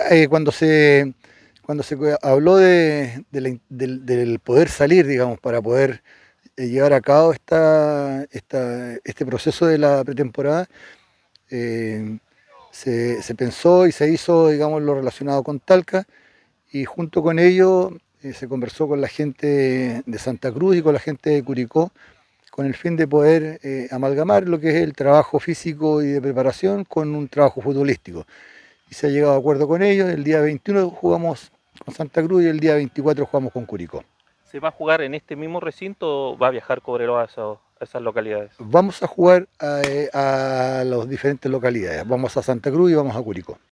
Cuando se habló del poder salir, digamos, para poder llevar a cabo este proceso de la pretemporada, eh, se pensó y se hizo, digamos, lo relacionado con Talca, y junto con ello se conversó con la gente de Santa Cruz y con la gente de Curicó, con el fin de poder amalgamar lo que es el trabajo físico y de preparación con un trabajo futbolístico. Y se ha llegado a acuerdo con ellos. El día 21 jugamos con Santa Cruz y el día 24 jugamos con Curicó. ¿Se va a jugar en este mismo recinto o va a viajar Cobreloa a esas localidades? Vamos a jugar a las diferentes localidades. Vamos a Santa Cruz y vamos a Curicó.